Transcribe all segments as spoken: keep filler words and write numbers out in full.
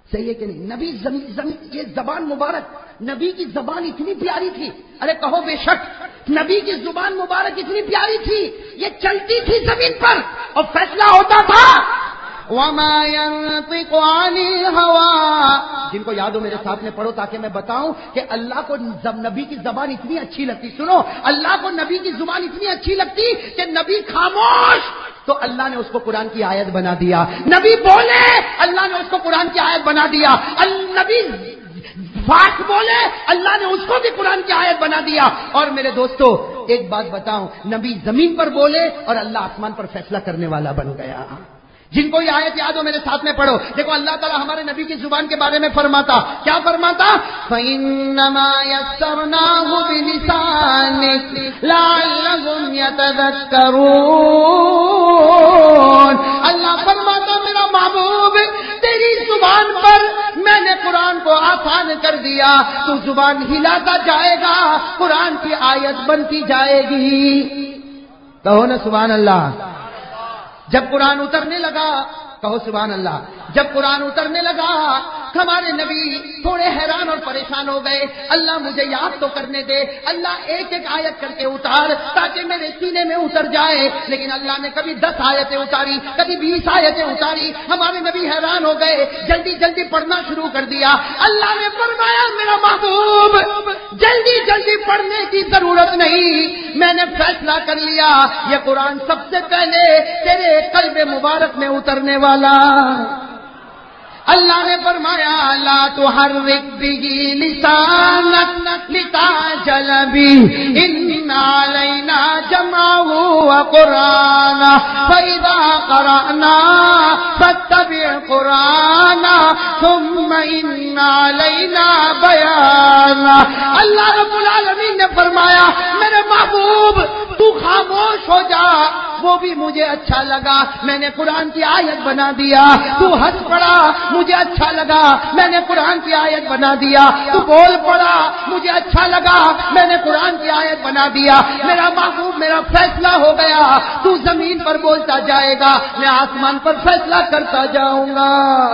صحیح ہے کہ نہیں؟ نبی زمین زمین یہ زبان مبارک، نبی کی زبان اتنی پیاری تھی، ارے کہو بے شک نبی کی زبان مبارک اتنی پیاری تھی، یہ چلتی تھی زمین پر اور فیصلہ ہوتا تھا۔ وما ينطق عن الهوى، جن کو یاد ہو میرے ساتھ میں پڑھو تاکہ میں بتاؤں کہ اللہ کو نبی کی زبان اتنی اچھی لگتی۔ سنو، اللہ کو نبی کی زبان اتنی اچھی لگتی کہ نبی خاموش تو اللہ نے اس کو قرآن کی آیت بنا دیا، نبی بولے اللہ نے اس کو قرآن کی آیت بنا دیا، نبی بات بولے اللہ نے اس کو بھی قرآن کی آیت بنا دیا۔ اور میرے دوستو ایک بات بتاؤں، نبی زمین پر بولے اور اللہ آسمان پر فیصلہ کرنے والا بن گیا۔ جن کو یہ آیت یاد ہو میرے ساتھ میں پڑھو، دیکھو اللہ تعالیٰ ہمارے نبی کی زبان کے بارے میں فرماتا، کیا فرماتا؟ فَإِنَّمَا يَسَّرْنَاهُ بِلِسَانِكَ لَعَلَّهُمْ يَتَذَكَّرُونَ، اللہ فرماتا میرا محبوب تیری زبان پر میں نے قرآن کو آسان کر دیا، تو زبان ہلاتا جائے گا، قرآن کی آیت بنتی جائے گی۔ کہو نا سبحان اللہ۔ جب قرآن اترنے لگا، کہو سبحان اللہ، جب قرآن اترنے لگا ہمارے نبی تھوڑے حیران اور پریشان ہو گئے، اللہ مجھے یاد تو کرنے دے، اللہ ایک ایک آیت کر کے اتار تاکہ میرے سینے میں اتر جائے، لیکن اللہ نے کبھی دس آیتیں اتاری، کبھی بیس آیتیں اتاری، ہمارے نبی حیران ہو گئے، جلدی جلدی پڑھنا شروع کر دیا۔ اللہ نے فرمایا میرا محبوب جلدی جلدی پڑھنے کی ضرورت نہیں، میں نے فیصلہ کر لیا یہ قرآن سب سے پہلے تیرے قلب مبارک میں اترنے والا۔ اللہ نے فرمایا لا تحرک به لسانک لتعجل به ان علینا جمعه وقرآنه فاذا قرأنا فاتبع قرآنه ثم ان علینا بیانه۔ اللہ رب العالمین نے فرمایا میرے محبوب تو خاموش ہو جا، وہ بھی مجھے اچھا لگا، میں نے قرآن کی آیت بنا دیا، تو ہنس پڑا مجھے اچھا لگا، میں نے قرآن کی آیت بنا دیا، تو بول پڑا مجھے اچھا لگا، میں نے قرآن کی آیت بنا دیا۔ میرا محبوب میرا فیصلہ ہو گیا، تو زمین پر بولتا جائے گا، میں آسمان پر فیصلہ کرتا جاؤں گا۔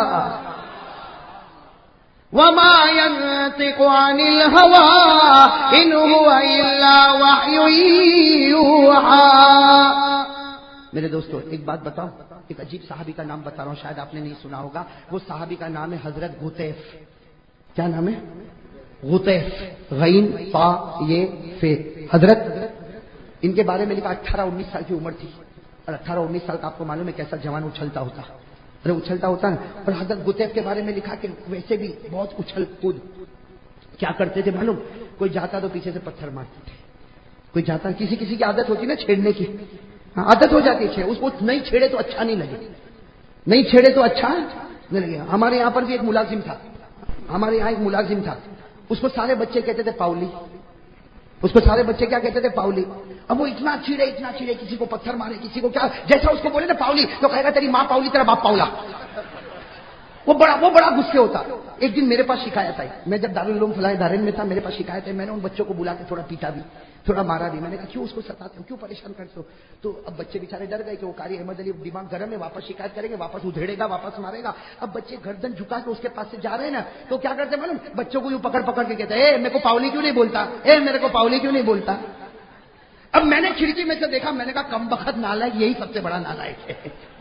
وما ينطق عن الهوى إن هو إلا وحي يوحى۔ میرے دوستو ایک بات بتاؤں، ایک عجیب صحابی کا نام بتا رہا ہوں، شاید آپ نے نہیں سنا ہوگا، وہ صحابی کا نام ہے حضرت غطیف۔ کیا نام ہے؟ غطیف، غین فا یہ فے، حضرت۔ ان کے بارے میں لکھا اٹھارہ انیس سال کی عمر تھی، اور اٹھارہ انیس سال کا آپ کو معلوم ہے کیسا جوان اچھلتا ہوتا، ارے اچھلتا ہوتا نا۔ اور حضرت غطیف کے بارے میں لکھا کہ ویسے بھی بہت اچھل کود کیا کرتے تھے معلوم؟ کوئی جاتا تو پیچھے سے پتھر مارتے تھے، کوئی جاتا، کسی کسی کی عادت ہوتی نا چھیڑنے کی، عادت ہو جاتی ہے، اس کو نہیں چھیڑے تو اچھا نہیں لگے، نہیں چھیڑے تو اچھا نہیں لگے۔ ہمارے یہاں پر بھی ایک ملازم تھا، ہمارے یہاں ایک ملازم تھا، اس کو سارے بچے کہتے تھے پاؤلی، اس کو سارے بچے کیا کہتے تھے؟ پاؤلی۔ اب وہ اتنا چھیڑے اتنا چھیڑے، کسی کو پتھر مارے، کسی کو کیا، جیسا اس کو بولے نا پاؤلی تو کہے گا تیری ماں پاؤلی تیرا باپ پاؤلا۔ وہ بڑا وہ بڑا غصے ہوتا۔ ایک دن میرے پاس شکایت آئی، میں جب دارالعلوم فلاح دارین میں تھا، میرے پاس شکایت ہے، میں نے ان بچوں کو بلا کے تھوڑا پیٹا بھی، تھوڑا مارا بھی۔ میں نے کہا کیوں اس کو ستاتے ہو، کیوں پریشان کرتے ہو؟ تو اب بچے بیچارے ڈر گئے کہ وہ قاری احمد علی دماغ گرم ہے، واپس شکایت کریں گے، واپس ادھیڑے گا، واپس مارے گا۔ اب بچے گردن جھکا کے اس کے پاس سے جا رہے ہیں نا، تو کیا کرتے معلوم؟ بچوں کو یوں پکڑ پکڑ کے کہتے ہیں اے میرے کو پاؤلی کیوں نہیں بولتا، اے میرے کو پاؤلی کیوں نہیں بولتا۔ اب میں نے کھڑکی میں سے دیکھا، میں نے کہا کم بخت نالائق یہی سب سے بڑا نالائق ہے۔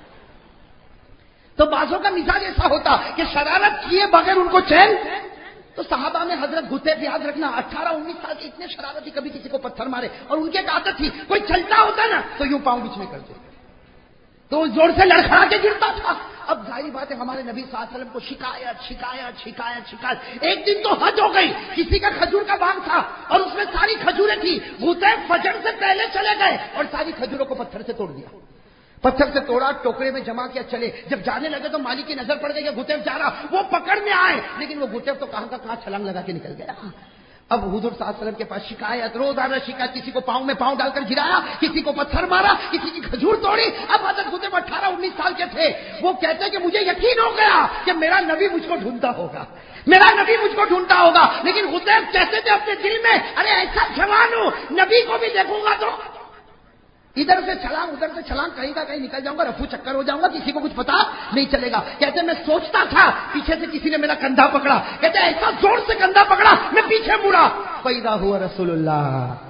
تو بازوں کا مزاج ایسا ہوتا کہ شرارت کیے بغیر ان کو چین۔ تو صحابہ میں حضرت غطیف یاد رکھنا، اٹھارہ انیس سال کے اتنے شرارتی، کبھی کسی کو پتھر مارے، اور ان کی ایک عادت تھی کوئی چلتا ہوتا نا تو یوں پاؤں بیچ میں کرتے، تو زور سے لڑکھڑا کے گرتا تھا۔ اب ظاہر بات ہے ہمارے نبی صلی اللہ علیہ وسلم کو شکایت شکایت شکایت شکایت۔ ایک دن تو حد ہو گئی، کسی کا کھجور کا باغ تھا اور اس میں ساری کھجوریں تھی، غطیف فجر سے پہلے چلے گئے اور ساری کھجوروں کو پتھر سے توڑ دیا، پتھر سے توڑا، ٹوکرے میں جمع کیا، چلے۔ جب جانے لگے تو مالک کی نظر پڑ گئی کہ غطیف جا رہا، وہ پکڑنے آئے، لیکن وہ غطیف تو کہاں کا کہاں چھلانگ لگا کے نکل گیا۔ اب حضور صلی اللہ علیہ وسلم کے پاس شکایت، روزانہ شکایت، کسی کو پاؤں میں پاؤں ڈال کر گرایا، کسی کو پتھر مارا، کسی کی کھجور توڑی۔ اب حضرت غطیف اٹھارہ انیس سال کے تھے، وہ کہتے کہ مجھے یقین ہو گیا کہ میرا نبی مجھ کو ڈھونڈتا ہوگا، میرا نبی مجھ کو ڈھونڈتا ہوگا۔ لیکن غطیف کہتے تھے اپنے دل میں ارے ایسا جوان ہوں، نبی کو بھی دیکھوں گا تو ادھر سے چھلانگ ادھر سے چھلانگ، کہیں کا کہیں نکل جاؤں گا، رفو چکر ہو جاؤں گا، کسی کو کچھ پتا نہیں چلے گا. کہتے میں سوچتا تھا، پیچھے سے کسی نے میرا کندھا پکڑا. کہتے ایسا زور سے کندھا پکڑا میں پیچھے مڑا، فَإِذَا هُوَ رسول اللہ.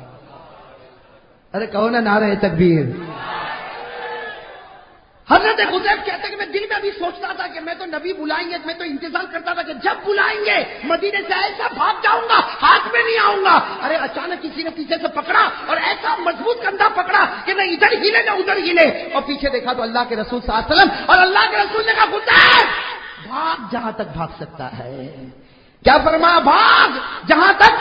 ارے کہو نا نعرہ تکبیر. حضرت حذیفہ کہتے کہ میں دل میں بھی سوچتا تھا کہ میں تو نبی بلائیں گے، میں تو انتظار کرتا تھا کہ جب بلائیں گے مدینے سے ایسا بھاگ جاؤں گا، ہاتھ میں نہیں آؤں گا. ارے اچانک کسی نے پیچھے سے پکڑا اور ایسا مضبوط کندھا پکڑا کہ نہ ادھر ہلے نہ ادھر ہلے. اور پیچھے دیکھا تو اللہ کے رسول صلی اللہ علیہ وسلم، اور اللہ کے رسول نے کہا حذیفہ بھاگ جہاں تک بھاگ سکتا ہے. کیا فرمایا؟ بھاگ جہاں تک.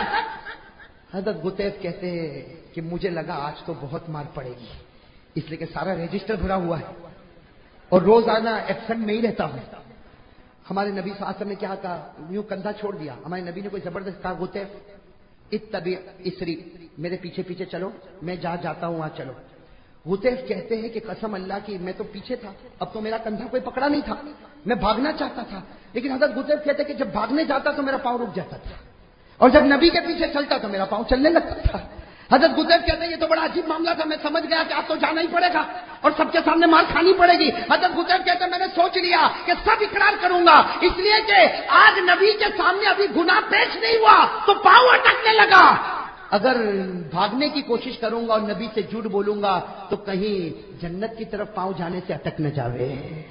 حضرت حذیفہ کہتے ہیں کہ مجھے لگا آج تو بہت مار پڑے گی، اس لیے کہ سارا رجسٹر بھرا ہوا ہے اور روزانہ ایبسنٹ میں ہی رہتا ہوں. ہمارے نبی صلی اللہ علیہ وسلم نے کیا کہا؟ یوں کندھا چھوڑ دیا. ہمارے نبی نے کوئی زبردست کہا حذیفہ اتبع اسری، میرے پیچھے پیچھے چلو، میں جہاں جاتا ہوں وہاں چلو. حذیفہ کہتے ہیں کہ قسم اللہ کی میں تو پیچھے تھا، اب تو میرا کندھا کوئی پکڑا نہیں تھا، میں بھاگنا چاہتا تھا. لیکن حضرت حذیفہ کہتے کہ جب بھاگنے جاتا تو میرا پاؤں رک جاتا تھا، اور جب نبی کے پیچھے چلتا تو میرا پاؤں چلنے لگتا تھا. حضرت حذیفہ کہتے ہیں یہ تو بڑا عجیب معاملہ تھا، میں سمجھ گیا کہ آپ تو جانا ہی پڑے گا اور سب کے سامنے مار کھانی پڑے گی. حضرت حذیفہ کہتے ہیں میں نے سوچ لیا کہ سب اقرار کروں گا، اس لیے کہ آج نبی کے سامنے ابھی گناہ پیش نہیں ہوا تو پاؤں اٹکنے لگا. اگر بھاگنے کی کوشش کروں گا اور نبی سے جھوٹ بولوں گا تو کہیں جنت کی طرف پاؤں جانے سے اٹک نہ جاوے.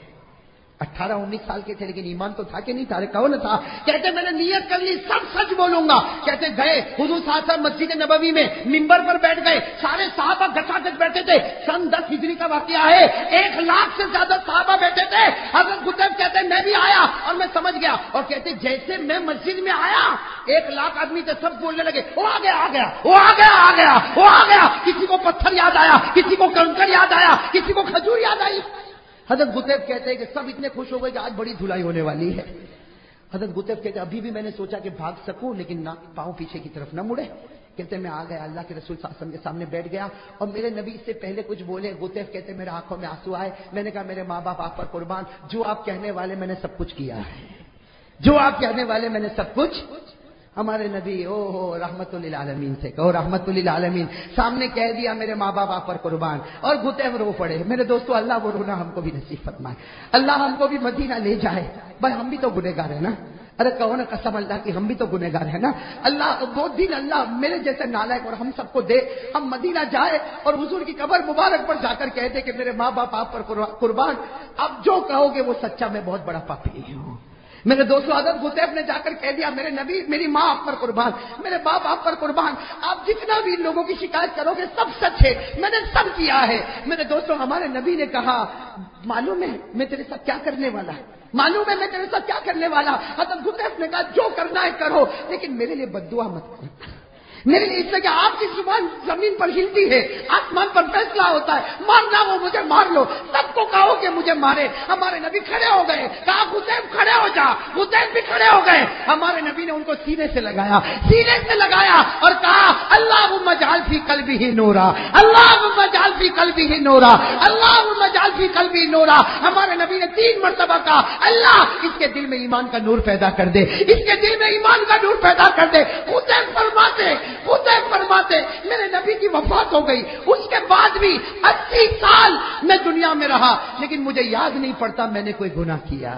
اٹھارہ انیس سال کے تھے لیکن ایمان تو تھا کہ نہیں تھا؟ کہو نہ تھا. کہتے میں نے نیت کر لی سب سچ بولوں گا. کہتے گئے حضور صلی اللہ علیہ وسلم مسجد نبوی میں منبر پر بیٹھ گئے، سارے صحابہ گچا گچ بیٹھے تھے. سن دس ہجری کا واقعہ ہے، ایک لاکھ سے زیادہ صحابہ بیٹھے تھے. حضرت حذیفہ کہتے میں بھی آیا اور میں سمجھ گیا، اور کہتے جیسے میں مسجد میں آیا ایک لاکھ آدمی تھے، سب بولنے لگے وہ آ گیا آ گیا وہ آ گیا آ گیا وہ آ گیا. کسی کو پتھر یاد آیا، کسی کو کنکر یاد آیا، کسی کو کھجور یاد آئی. حضرت حذیفہ کہتے ہیں کہ سب اتنے خوش ہو گئے کہ آج بڑی دھلائی ہونے والی ہے. حضرت حذیفہ کہتے ہیں ابھی بھی میں نے سوچا کہ بھاگ سکوں لیکن نہ پاؤں پیچھے کی طرف نہ مڑے. کہتے میں آ گیا، اللہ کے رسول صلی اللہ علیہ وسلم کے سامنے بیٹھ گیا اور میرے نبی سے پہلے کچھ بولے. حذیفہ کہتے میرے آنکھوں میں آنسو آئے. میں نے کہا میرے ماں باپ آپ پر قربان، جو آپ کہنے والے میں نے سب کچھ کیا ہے، جو آپ کہنے والے میں نے سب کچھ. ہمارے نبی او ہو رحمت للعالمین تھے، کہو رحمت للعالمین. سامنے کہہ دیا میرے ماں باپ آپ پر قربان، اور حذیفہ رو پڑے. میرے دوستو اللہ وہ رونا ہم کو بھی نصیب فرمائے، اللہ ہم کو بھی مدینہ لے جائے. بھائی ہم بھی تو گنہگار ہیں نا. ارے کہو نا قسم اللہ کی ہم بھی تو گنہگار ہیں نا. اللہ وہ دن اللہ میرے جیسے نالائق اور ہم سب کو دے، ہم مدینہ جائے اور حضور کی قبر مبارک پر جا کر کہہ دے کہ میرے ماں باپ آپ پر قربان. اب جو کہو گے وہ سچا، میں بہت بڑا پاپی ہوں. میرے دوستو حضرت حذیفہ نے جا کر کہہ دیا میرے نبی میری ماں آپ پر قربان، میرے باپ آپ پر قربان. آپ جتنا بھی ان لوگوں کی شکایت کرو گے سب سچ ہے، میں نے سب کیا ہے. میرے دوستو ہمارے نبی نے کہا معلوم ہے میں تیرے ساتھ کیا کرنے والا ہے، معلوم ہے میں تیرے ساتھ کیا کرنے والا. حضرت حذیفہ نے کہا جو کرنا ہے کرو لیکن میرے لیے بد دعا مت کرو. میرے لیے اس سے کہ آپ کی زبان زمین پر ہلتی ہے، آسمان پر فیصلہ ہوتا ہے، مارنا وہ مجھے مار لو. سب کو کہو کہ مجھے مارے. ہمارے نبی کھڑے ہو گئے، کہا حذیفہ کھڑے ہو جا. حذیفہ بھی کھڑے ہو گئے. ہمارے نبی نے ان کو سینے سے لگایا، سینے سے لگایا اور کہا اللہم اجعل فی قلبہ نورا، اللہم اجعل فی قلبہ نورا، اللہم اجعل فی قلبہ نورا. ہمارے نبی نے تین مرتبہ کہا اللہ اس کے دل میں ایمان کا نور پیدا کر دے، اس کے دل میں ایمان کا نور پیدا کر دے. حذیفہ فرماتے حذیفہ فرماتے میرے نبی کی وفات ہو گئی، اس کے بعد بھی اسی سال میں دنیا میں رہا لیکن مجھے یاد نہیں پڑتا میں نے کوئی گناہ کیا.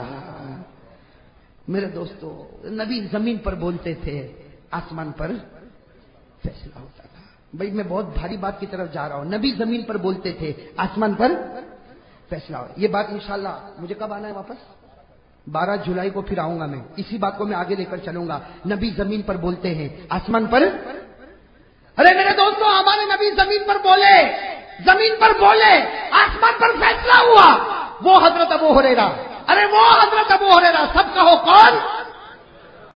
میرے دوستو نبی زمین پر بولتے تھے، آسمان پر فیصلہ ہوتا تھا. بھائی میں بہت بھاری بات کی طرف جا رہا ہوں. نبی زمین پر بولتے تھے، آسمان پر فیصلہ ہو. یہ بات انشاءاللہ مجھے کب آنا ہے واپس؟ بارہ جولائی کو پھر آؤں گا. میں اسی بات کو میں آگے لے کر چلوں گا. نبی زمین پر بولتے ہیں، آسمان پر. ارے میرے دوستو ہمارے نبی زمین پر بولے، زمین پر بولے، آسمان پر فیصلہ ہوا. وہ حضرت ابو ہریرہ، ارے وہ حضرت ابو ہریرہ، سب کہو کون؟